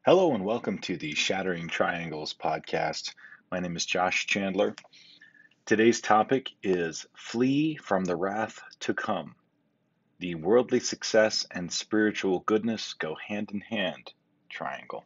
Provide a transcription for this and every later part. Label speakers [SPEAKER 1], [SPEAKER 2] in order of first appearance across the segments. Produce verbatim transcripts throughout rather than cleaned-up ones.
[SPEAKER 1] Hello and welcome to the Shattering Triangles podcast. My name is Josh Chandler. Today's topic is Flee from the Wrath to Come. The worldly success and spiritual goodness go hand in hand triangle.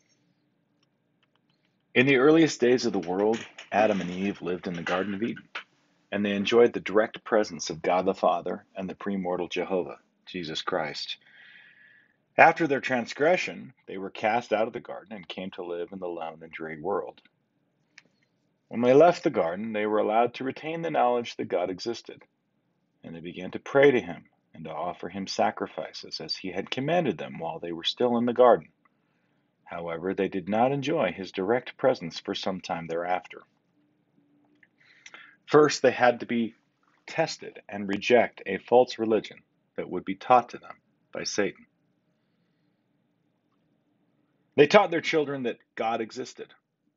[SPEAKER 1] In the earliest days of the world, Adam and Eve lived in the Garden of Eden, and they enjoyed the direct presence of God the Father and the premortal Jehovah, Jesus Christ. After their transgression, they were cast out of the garden and came to live in the lone and dreary world. When they left the garden, they were allowed to retain the knowledge that God existed, and they began to pray to Him and to offer Him sacrifices as He had commanded them while they were still in the garden. However, they did not enjoy His direct presence for some time thereafter. First, they had to be tested and reject a false religion that would be taught to them by Satan. They taught their children that God existed.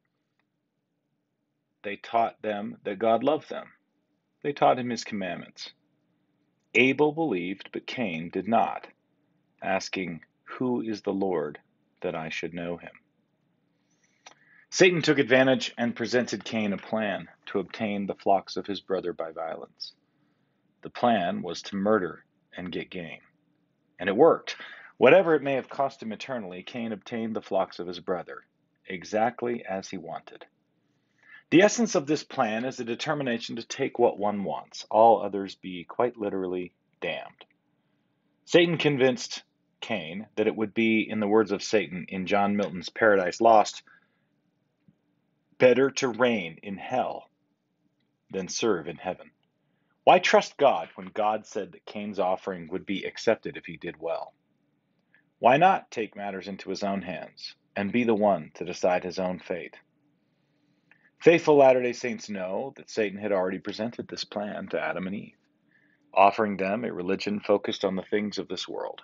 [SPEAKER 1] They taught them that God loved them. They taught him His commandments. Abel believed, but Cain did not, asking, "Who is the Lord, that I should know him?" Satan took advantage and presented Cain a plan to obtain the flocks of his brother by violence. The plan was to murder and get gain. And it worked. Whatever it may have cost him eternally, Cain obtained the flocks of his brother, exactly as he wanted. The essence of this plan is a determination to take what one wants, all others be quite literally damned. Satan convinced Cain that it would be, in the words of Satan in John Milton's Paradise Lost, better to reign in hell than serve in heaven. Why trust God when God said that Cain's offering would be accepted if he did well? Why not take matters into his own hands and be the one to decide his own fate? Faithful Latter-day Saints know that Satan had already presented this plan to Adam and Eve, offering them a religion focused on the things of this world.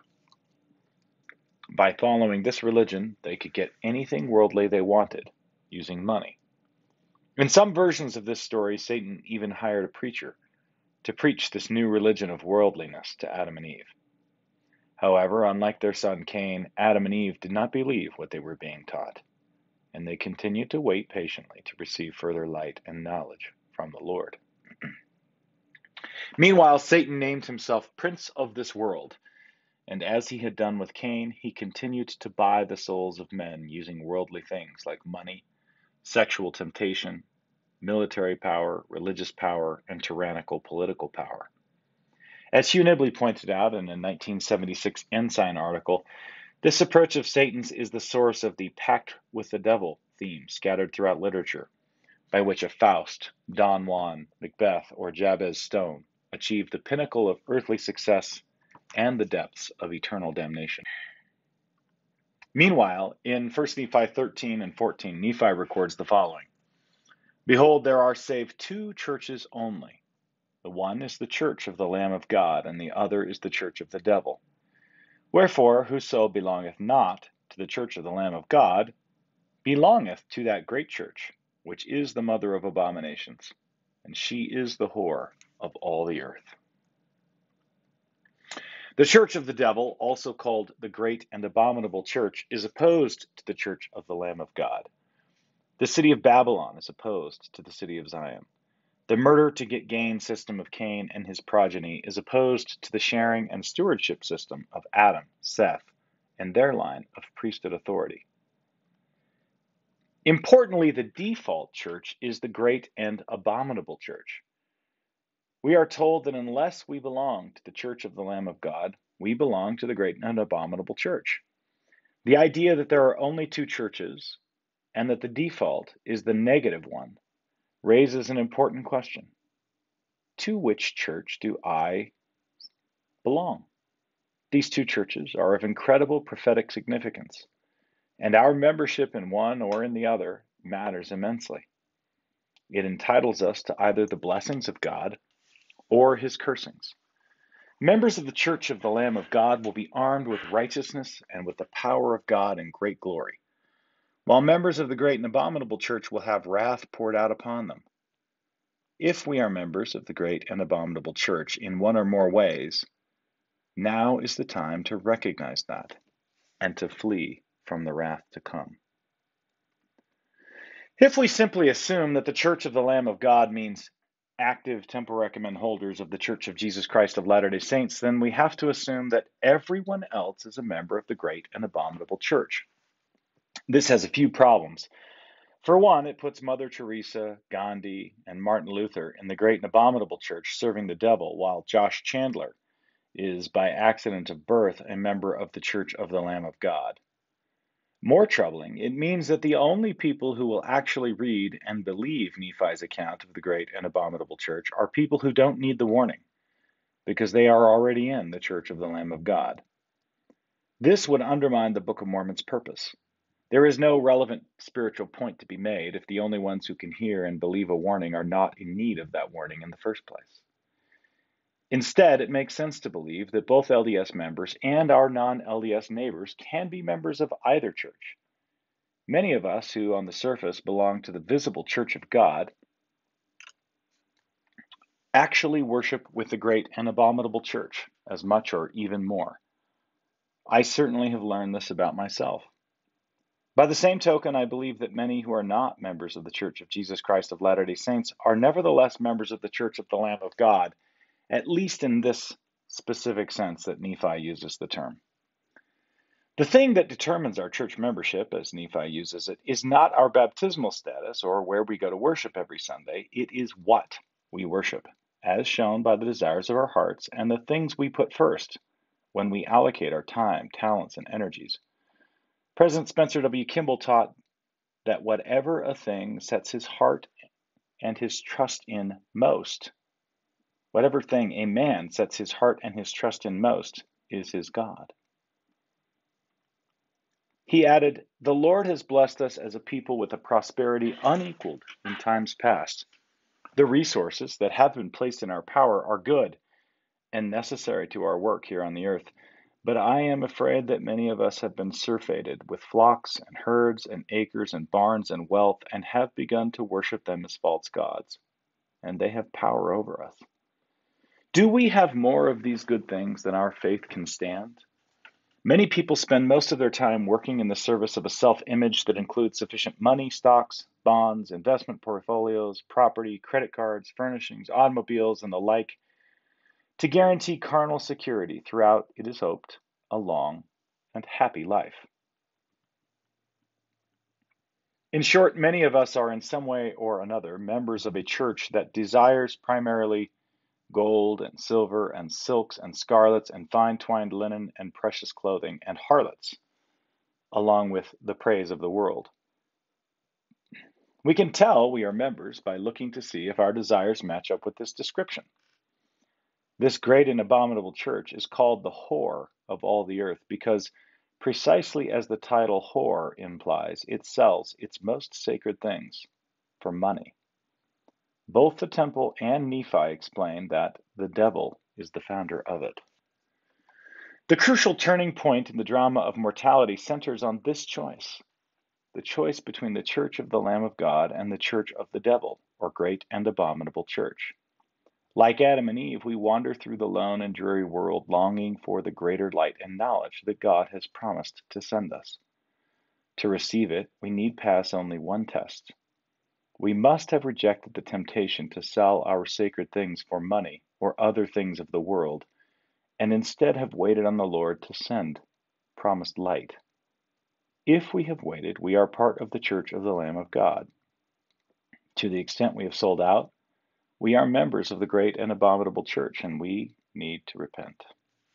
[SPEAKER 1] By following this religion, they could get anything worldly they wanted using money. In some versions of this story, Satan even hired a preacher to preach this new religion of worldliness to Adam and Eve. However, unlike their son Cain, Adam and Eve did not believe what they were being taught, and they continued to wait patiently to receive further light and knowledge from the Lord. Meanwhile, Satan named himself Prince of this world, and as he had done with Cain, he continued to buy the souls of men using worldly things like money, sexual temptation, military power, religious power, and tyrannical political power. As Hugh Nibley pointed out in a nineteen seventy-six Ensign article, this approach of Satan's is the source of the pact with the devil theme scattered throughout literature, by which a Faust, Don Juan, Macbeth, or Jabez Stone achieved the pinnacle of earthly success and the depths of eternal damnation. Meanwhile, in First Nephi thirteen and fourteen, Nephi records the following: "Behold, there are save two churches only. The one is the church of the Lamb of God, and the other is the church of the devil. Wherefore, whoso belongeth not to the church of the Lamb of God belongeth to that great church, which is the mother of abominations, and she is the whore of all the earth." The church of the devil, also called the great and abominable church, is opposed to the church of the Lamb of God. The city of Babylon is opposed to the city of Zion. The murder to get gain system of Cain and his progeny is opposed to the sharing and stewardship system of Adam, Seth, and their line of priesthood authority. Importantly, the default church is the great and abominable church. We are told that unless we belong to the church of the Lamb of God, we belong to the great and abominable church. The idea that there are only two churches and that the default is the negative one raises an important question. To which church do I belong? These two churches are of incredible prophetic significance, and our membership in one or in the other matters immensely. It entitles us to either the blessings of God or His cursings. Members of the Church of the Lamb of God will be armed with righteousness and with the power of God in great glory, while members of the great and abominable church will have wrath poured out upon them. If we are members of the great and abominable church in one or more ways, now is the time to recognize that and to flee from the wrath to come. If we simply assume that the Church of the Lamb of God means active temple recommend holders of the Church of Jesus Christ of Latter-day Saints, then we have to assume that everyone else is a member of the great and abominable church. This has a few problems. For one, it puts Mother Teresa, Gandhi, and Martin Luther in the great and abominable church serving the devil, while Josh Chandler is, by accident of birth, a member of the Church of the Lamb of God. More troubling, it means that the only people who will actually read and believe Nephi's account of the great and abominable church are people who don't need the warning, because they are already in the Church of the Lamb of God. This would undermine the Book of Mormon's purpose. There is no relevant spiritual point to be made if the only ones who can hear and believe a warning are not in need of that warning in the first place. Instead, it makes sense to believe that both L D S members and our non-L D S neighbors can be members of either church. Many of us who, on the surface, belong to the visible Church of God actually worship with the great and abominable church as much or even more. I certainly have learned this about myself. By the same token, I believe that many who are not members of the Church of Jesus Christ of Latter-day Saints are nevertheless members of the Church of the Lamb of God, at least in this specific sense that Nephi uses the term. The thing that determines our church membership, as Nephi uses it, is not our baptismal status or where we go to worship every Sunday. It is what we worship, as shown by the desires of our hearts and the things we put first when we allocate our time, talents, and energies. President Spencer W. Kimball taught that whatever a thing sets his heart and his trust in most, whatever thing a man sets his heart and his trust in most, is his God. He added, "The Lord has blessed us as a people with a prosperity unequaled in times past. The resources that have been placed in our power are good and necessary to our work here on the earth, but I am afraid that many of us have been surfeited with flocks and herds and acres and barns and wealth and have begun to worship them as false gods, and they have power over us. Do we have more of these good things than our faith can stand? Many people spend most of their time working in the service of a self-image that includes sufficient money, stocks, bonds, investment portfolios, property, credit cards, furnishings, automobiles, and the like to guarantee carnal security throughout, it is hoped, a long and happy life. In short, many of us are in some way or another members of a church that desires primarily gold and silver and silks and scarlets and fine twined linen and precious clothing and harlots, along with the praise of the world. We can tell we are members by looking to see if our desires match up with this description. This great and abominable church is called the whore of all the earth because, precisely as the title whore implies, it sells its most sacred things for money. Both the temple and Nephi explain that the devil is the founder of it. The crucial turning point in the drama of mortality centers on this choice, the choice between the Church of the Lamb of God and the Church of the devil, or great and abominable church. Like Adam and Eve, we wander through the lone and dreary world longing for the greater light and knowledge that God has promised to send us. To receive it, we need pass only one test. We must have rejected the temptation to sell our sacred things for money or other things of the world, and instead have waited on the Lord to send promised light. If we have waited, we are part of the Church of the Lamb of God. To the extent we have sold out, we are members of the great and abominable church, and we need to repent.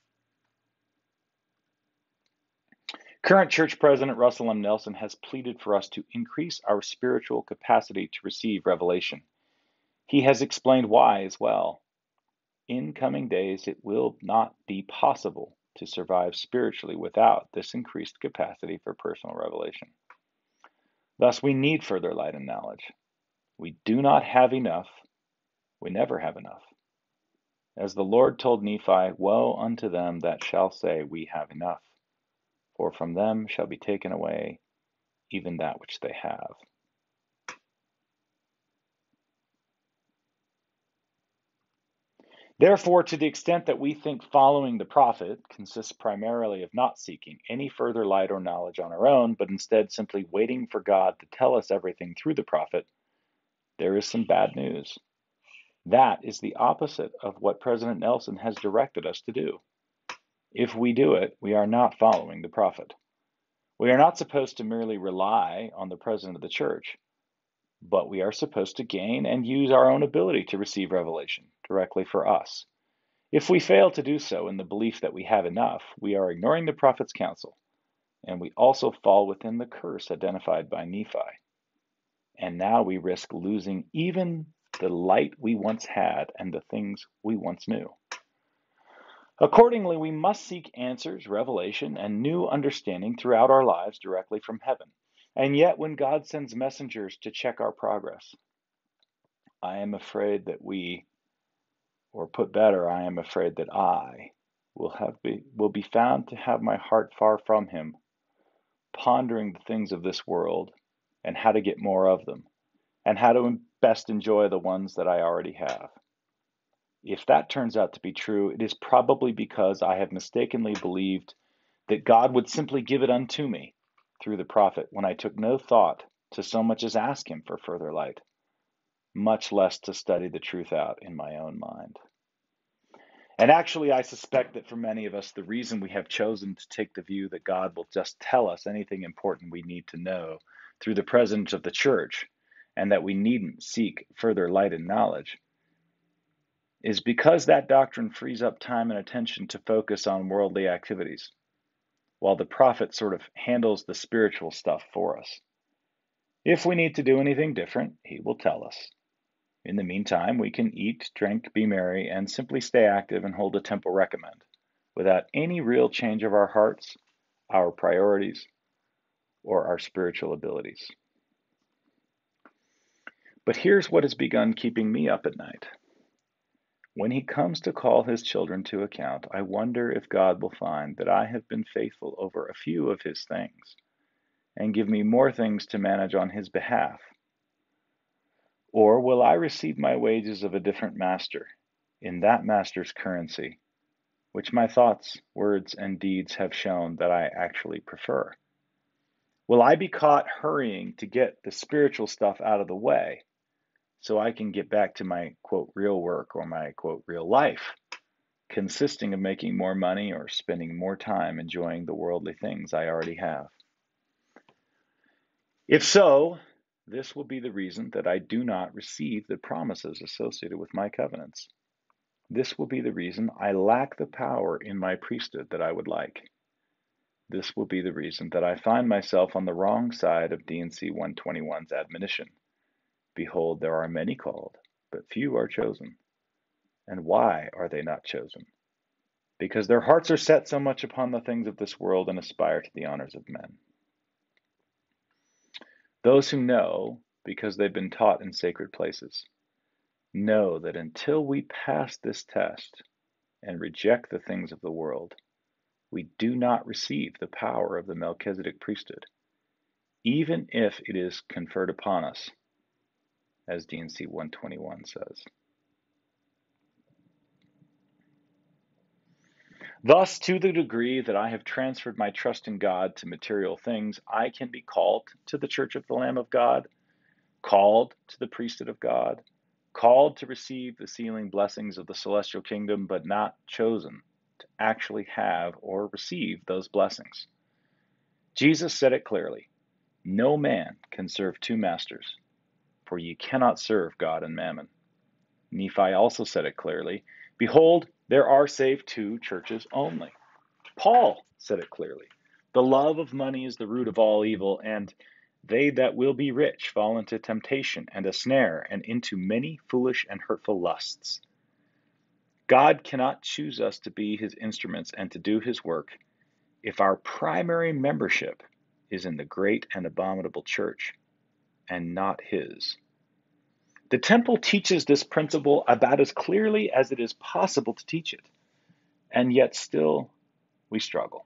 [SPEAKER 1] Current church president Russell M. Nelson has pleaded for us to increase our spiritual capacity to receive revelation. He has explained why as well. In coming days, it will not be possible to survive spiritually without this increased capacity for personal revelation. Thus, we need further light and knowledge. We do not have enough. We never have enough. As the Lord told Nephi, woe unto them that shall say, we have enough, for from them shall be taken away even that which they have. Therefore, to the extent that we think following the prophet consists primarily of not seeking any further light or knowledge on our own, but instead simply waiting for God to tell us everything through the prophet, there is some bad news. That is the opposite of what President Nelson has directed us to do. If we do it, we are not following the prophet. We are not supposed to merely rely on the president of the church, but we are supposed to gain and use our own ability to receive revelation directly for us. If we fail to do so in the belief that we have enough, we are ignoring the prophet's counsel, and we also fall within the curse identified by Nephi. And now we risk losing even the light we once had and the things we once knew. Accordingly, we must seek answers, revelation, and new understanding throughout our lives directly from heaven. And yet, when God sends messengers to check our progress, I am afraid that we, or put better, I am afraid that I will have be, will be found to have my heart far from Him, pondering the things of this world and how to get more of them, and how to best enjoy the ones that I already have. If that turns out to be true, it is probably because I have mistakenly believed that God would simply give it unto me through the prophet when I took no thought to so much as ask Him for further light, much less to study the truth out in my own mind. And actually, I suspect that for many of us, the reason we have chosen to take the view that God will just tell us anything important we need to know through the presence of the church, and that we needn't seek further light and knowledge, is because that doctrine frees up time and attention to focus on worldly activities, while the prophet sort of handles the spiritual stuff for us. If we need to do anything different, he will tell us. In the meantime, we can eat, drink, be merry, and simply stay active and hold a temple recommend, without any real change of our hearts, our priorities, or our spiritual abilities. But here's what has begun keeping me up at night. When He comes to call His children to account, I wonder if God will find that I have been faithful over a few of His things, and give me more things to manage on His behalf. Or will I receive my wages of a different master, in that master's currency, which my thoughts, words, and deeds have shown that I actually prefer? Will I be caught hurrying to get the spiritual stuff out of the way, so I can get back to my, quote, real work or my, quote, real life, consisting of making more money or spending more time enjoying the worldly things I already have? If so, this will be the reason that I do not receive the promises associated with my covenants. This will be the reason I lack the power in my priesthood that I would like. This will be the reason that I find myself on the wrong side of D and C one twenty-one's admonition. Behold, there are many called, but few are chosen. And why are they not chosen? Because their hearts are set so much upon the things of this world and aspire to the honors of men. Those who know, because they've been taught in sacred places, know that until we pass this test and reject the things of the world, we do not receive the power of the Melchizedek priesthood, even if it is conferred upon us, as D and C one twenty-one says. Thus, to the degree that I have transferred my trust in God to material things, I can be called to the Church of the Lamb of God, called to the priesthood of God, called to receive the sealing blessings of the celestial kingdom, but not chosen to actually have or receive those blessings. Jesus said it clearly, no man can serve two masters, for ye cannot serve God and mammon. Nephi also said it clearly, behold, there are save two churches only. Paul said it clearly, the love of money is the root of all evil, and they that will be rich fall into temptation and a snare, and into many foolish and hurtful lusts. God cannot choose us to be His instruments and to do His work if our primary membership is in the great and abominable church and not His. The temple teaches this principle about as clearly as it is possible to teach it, and yet still we struggle.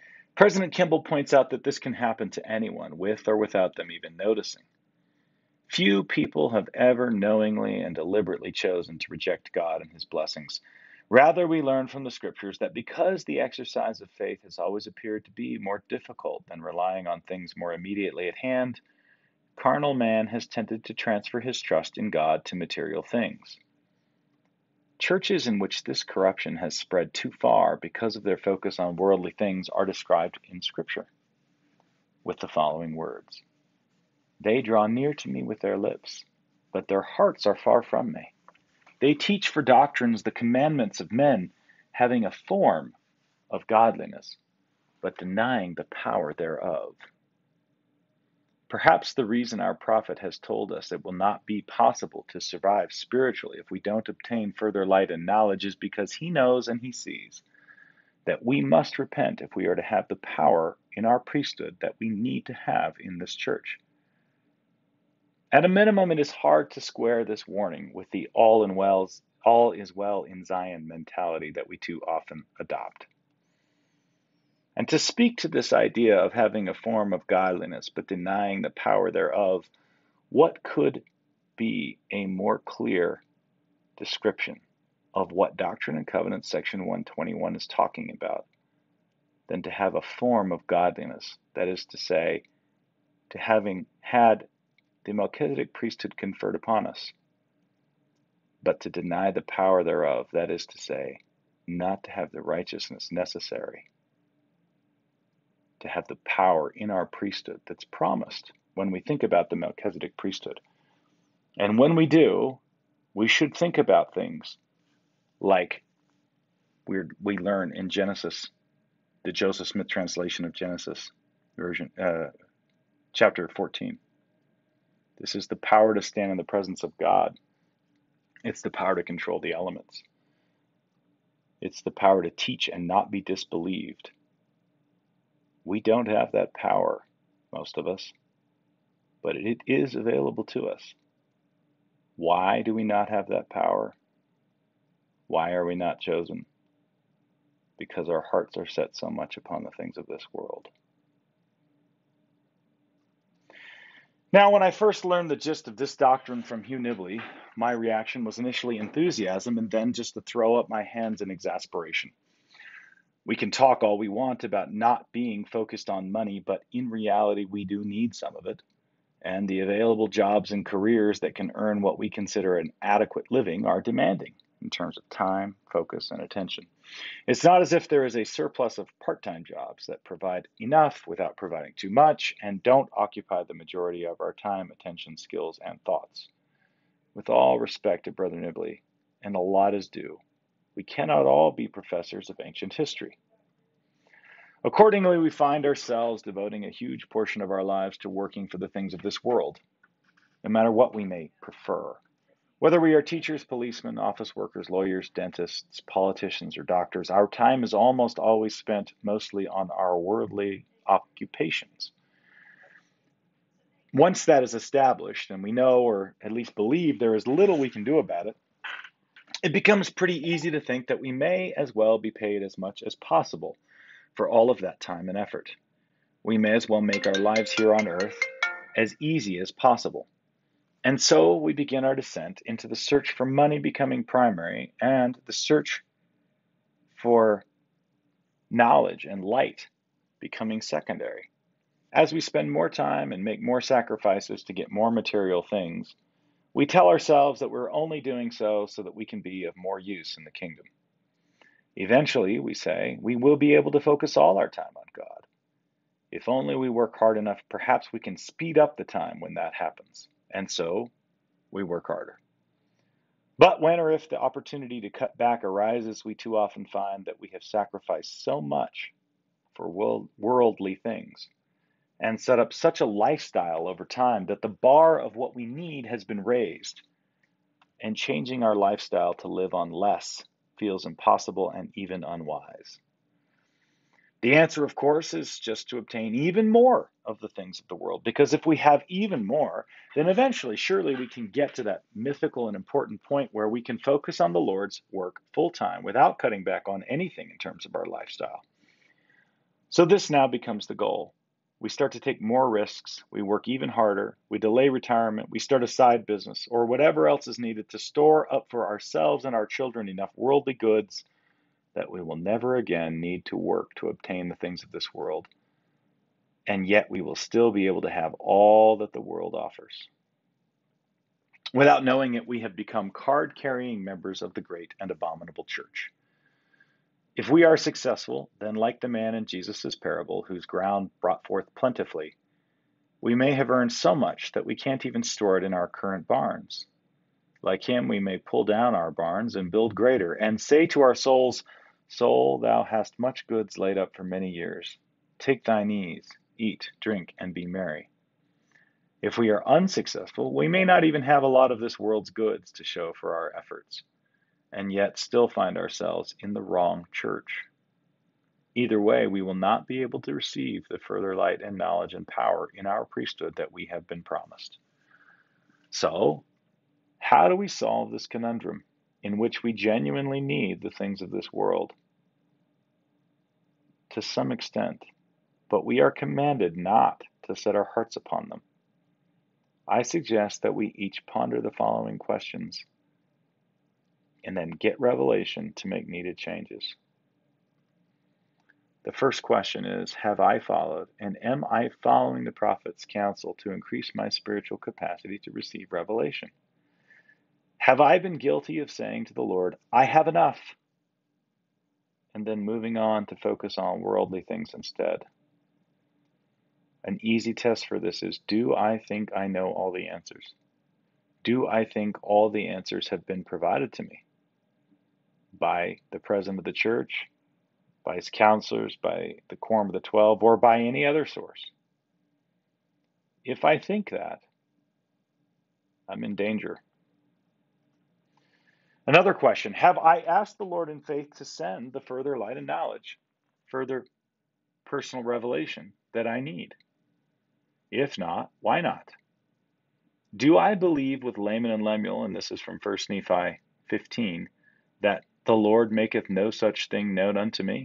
[SPEAKER 1] President Kimball points out that this can happen to anyone, with or without them even noticing. Few people have ever knowingly and deliberately chosen to reject God and his blessings. Rather, we learn from the scriptures that because the exercise of faith has always appeared to be more difficult than relying on things more immediately at hand, carnal man has tended to transfer his trust in God to material things. Churches in which this corruption has spread too far because of their focus on worldly things are described in Scripture with the following words: They draw near to me with their lips, but their hearts are far from me. They teach for doctrines the commandments of men, having a form of godliness, but denying the power thereof. Perhaps the reason our prophet has told us it will not be possible to survive spiritually if we don't obtain further light and knowledge is because he knows and he sees that we must repent if we are to have the power in our priesthood that we need to have in this church. At a minimum, it is hard to square this warning with the all in wells, all is well in Zion mentality that we too often adopt. And to speak to this idea of having a form of godliness but denying the power thereof, what could be a more clear description of what Doctrine and Covenants section one twenty-one is talking about than to have a form of godliness, that is to say, to having had the Melchizedek priesthood conferred upon us, but to deny the power thereof, that is to say, not to have the righteousness necessary to have the power in our priesthood that's promised when we think about the Melchizedek priesthood. And when we do, we should think about things like we're, we learn in Genesis, the Joseph Smith translation of Genesis, version, uh, chapter fourteen. This is the power to stand in the presence of God. It's the power to control the elements. It's the power to teach and not be disbelieved. We don't have that power, most of us, but it is available to us. Why do we not have that power? Why are we not chosen? Because our hearts are set so much upon the things of this world. Now, when I first learned the gist of this doctrine from Hugh Nibley, my reaction was initially enthusiasm and then just to throw up my hands in exasperation. We can talk all we want about not being focused on money, but in reality, we do need some of it. And the available jobs and careers that can earn what we consider an adequate living are demanding in terms of time, focus, and attention. It's not as if there is a surplus of part-time jobs that provide enough without providing too much and don't occupy the majority of our time, attention, skills, and thoughts. With all respect to Brother Nibley, and a lot is due, we cannot all be professors of ancient history. Accordingly, we find ourselves devoting a huge portion of our lives to working for the things of this world, no matter what we may prefer. Whether we are teachers, policemen, office workers, lawyers, dentists, politicians, or doctors, our time is almost always spent mostly on our worldly occupations. Once that is established, and we know or at least believe there is little we can do about it, it becomes pretty easy to think that we may as well be paid as much as possible for all of that time and effort. We may as well make our lives here on earth as easy as possible. And so we begin our descent into the search for money becoming primary and the search for knowledge and light becoming secondary. As we spend more time and make more sacrifices to get more material things, we tell ourselves that we're only doing so so that we can be of more use in the kingdom. Eventually, we say, we will be able to focus all our time on God. If only we work hard enough, perhaps we can speed up the time when that happens. And so, we work harder. But when or if the opportunity to cut back arises, we too often find that we have sacrificed so much for world, worldly things and set up such a lifestyle over time that the bar of what we need has been raised, and changing our lifestyle to live on less feels impossible and even unwise. The answer, of course, is just to obtain even more of the things of the world, because if we have even more, then eventually, surely we can get to that mythical and important point where we can focus on the Lord's work full time without cutting back on anything in terms of our lifestyle. So this now becomes the goal. We start to take more risks. We work even harder. We delay retirement. We start a side business or whatever else is needed to store up for ourselves and our children enough worldly goods that we will never again need to work to obtain the things of this world. And yet we will still be able to have all that the world offers. Without knowing it, we have become card-carrying members of the great and abominable church. If we are successful, then like the man in Jesus' parable, whose ground brought forth plentifully, we may have earned so much that we can't even store it in our current barns. Like him, we may pull down our barns and build greater, and say to our souls, Soul, thou hast much goods laid up for many years. Take thine ease, eat, drink, and be merry. If we are unsuccessful, we may not even have a lot of this world's goods to show for our efforts, and yet still find ourselves in the wrong church. Either way, we will not be able to receive the further light and knowledge and power in our priesthood that we have been promised. So, how do we solve this conundrum in which we genuinely need the things of this world? To some extent, but we are commanded not to set our hearts upon them. I suggest that we each ponder the following questions and then get revelation to make needed changes. The first question is, have I followed and am I following the prophet's counsel to increase my spiritual capacity to receive revelation? Have I been guilty of saying to the Lord, I have enough, and then moving on to focus on worldly things instead? An easy test for this is, do I think I know all the answers? Do I think all the answers have been provided to me by the president of the church, by his counselors, by the quorum of the twelve, or by any other source? If I think that, I'm in danger. Another question, have I asked the Lord in faith to send the further light and knowledge, further personal revelation that I need? If not, why not? Do I believe with Laman and Lemuel, and this is from First Nephi fifteen, that the Lord maketh no such thing known unto me?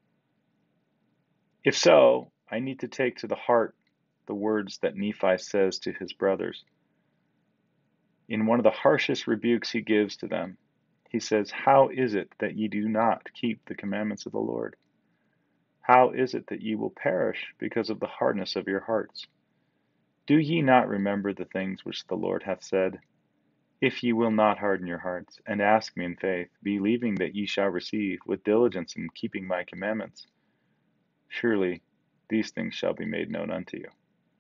[SPEAKER 1] If so, I need to take to the heart the words that Nephi says to his brothers. In one of the harshest rebukes he gives to them, he says, How is it that ye do not keep the commandments of the Lord? How is it that ye will perish because of the hardness of your hearts? Do ye not remember the things which the Lord hath said? If ye will not harden your hearts, and ask me in faith, believing that ye shall receive with diligence in keeping my commandments, surely these things shall be made known unto you.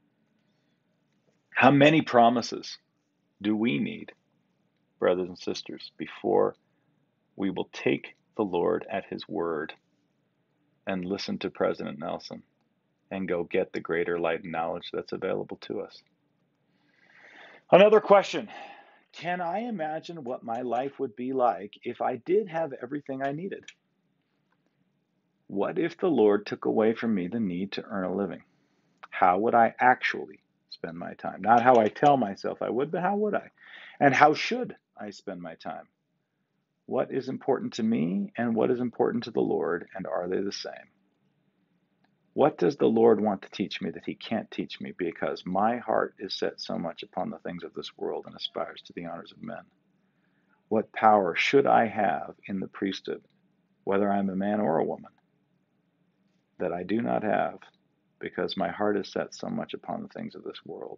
[SPEAKER 1] How many promises do we need, brothers and sisters, before we will take the Lord at his word and listen to President Nelson and go get the greater light and knowledge that's available to us? Another question, can I imagine what my life would be like if I did have everything I needed? What if the Lord took away from me the need to earn a living? How would I actually spend my time? Not how I tell myself I would, but how would I? And how should I spend my time? What is important to me and what is important to the Lord, and are they the same? What does the Lord want to teach me that he can't teach me because my heart is set so much upon the things of this world and aspires to the honors of men? What power should I have in the priesthood, whether I'm a man or a woman, that I do not have because my heart is set so much upon the things of this world?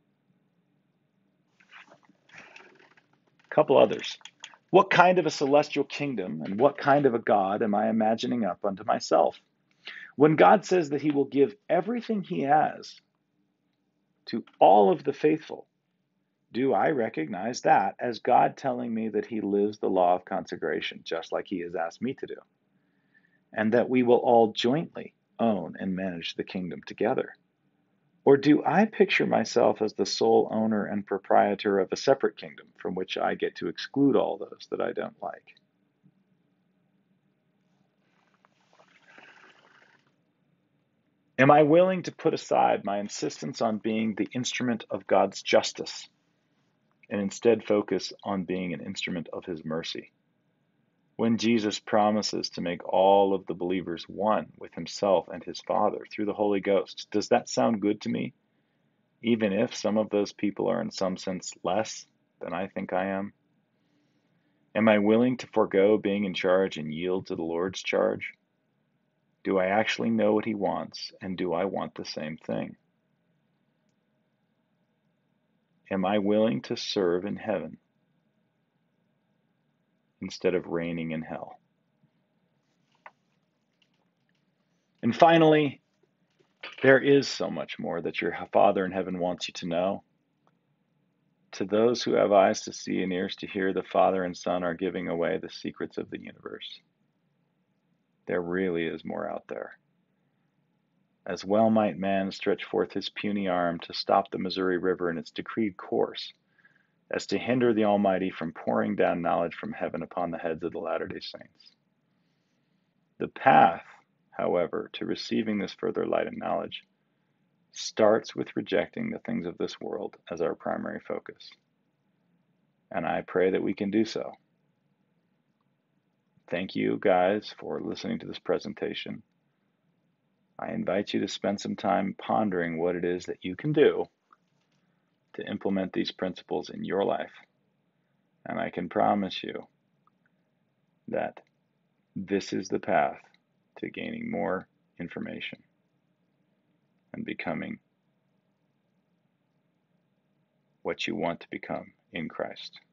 [SPEAKER 1] A couple others. What kind of a celestial kingdom and what kind of a God am I imagining up unto myself? When God says that he will give everything he has to all of the faithful, do I recognize that as God telling me that he lives the law of consecration, just like he has asked me to do, and that we will all jointly own and manage the kingdom together? Or do I picture myself as the sole owner and proprietor of a separate kingdom from which I get to exclude all those that I don't like? Am I willing to put aside my insistence on being the instrument of God's justice and instead focus on being an instrument of his mercy? When Jesus promises to make all of the believers one with himself and his Father through the Holy Ghost, does that sound good to me? Even if some of those people are in some sense less than I think I am? Am I willing to forego being in charge and yield to the Lord's charge? Do I actually know what he wants, and do I want the same thing? Am I willing to serve in heaven instead of reigning in hell? And finally, there is so much more that your Father in heaven wants you to know. To those who have eyes to see and ears to hear, the Father and Son are giving away the secrets of the universe. There really is more out there. As well might man stretch forth his puny arm to stop the Missouri River in its decreed course, as to hinder the Almighty from pouring down knowledge from heaven upon the heads of the Latter-day Saints. The path, however, to receiving this further light and knowledge starts with rejecting the things of this world as our primary focus. And I pray that we can do so. Thank you, guys, for listening to this presentation. I invite you to spend some time pondering what it is that you can do to implement these principles in your life. And I can promise you that this is the path to gaining more information and becoming what you want to become in Christ.